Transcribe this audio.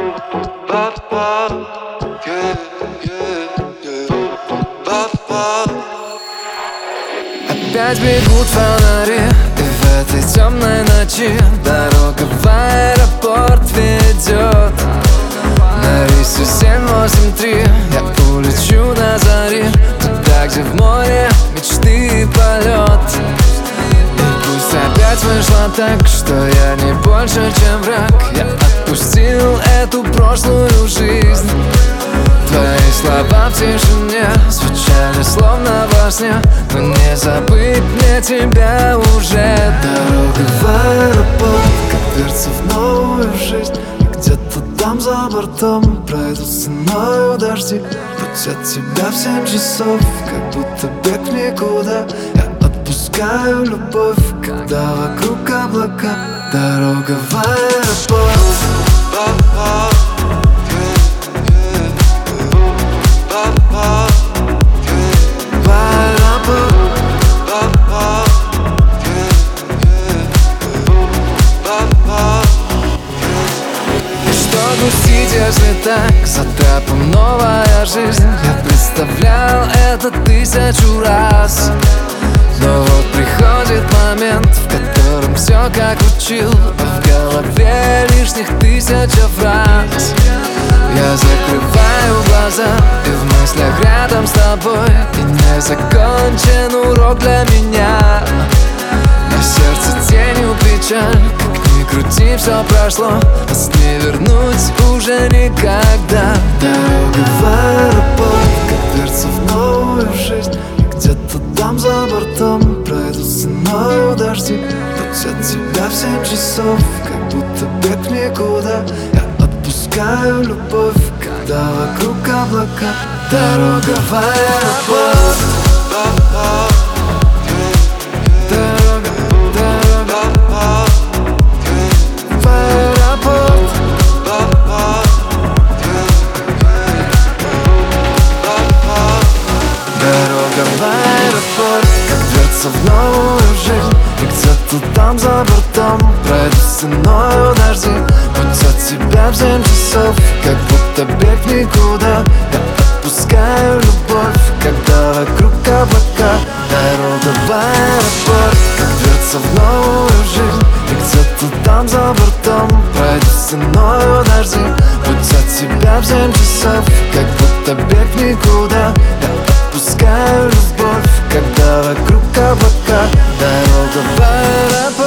Опять бегут фонари, и в этой темной ночи дорога в аэропорт ведет на рейсе 783. Я улечу на заре, туда, где в море мечты и полет. И пусть опять вышло так, что я не больше, чем враг. Я отпустил эту прошлую жизнь. Твои слова в тишине звучали словно во сне, но не забыть мне тебя уже. Дорога в аэропорт, как дверца в новую жизнь. И где-то там за бортом пройдут ценою дожди. Путь от тебя в 7 часов, как будто бег в никуда. Я отпускаю любовь, когда вокруг облака. Дорога в аэропорт. Грустить, если так, за трапом новая жизнь. Я представлял это 1000 раз. Но вот приходит момент, в котором все как учил, а в голове лишних 1000 фраз. Я закрываю глаза, и в мыслях рядом с тобой. И не закончен урок для меня. На сердце тенью печаль, как ни крути, все прошло. Нас не вернуть уже никогда. Дорога в аэропорт, как дверца в новую жизнь. И где-то там за бортом пройдут ценою дожди. Путь от тебя в 7 часов, как будто бег в никуда. Я отпускаю любовь, когда вокруг облака. Дорога в аэропорт. В новую жизнь, и где-то там за бортом пройдут ценою дожди. Путь от тебя в 7 часов, как будто бег в никуда. Я отпускаю любовь, когда вокруг облака. Дорога в аэропорт, как дверца в новую жизнь. И где-то там за бортом пройдут ценою дожди. Путь от тебя в 7 часов, как будто бег в никуда. Я отпускаю любовь, когда вокруг облака. Дорога в аэропорт.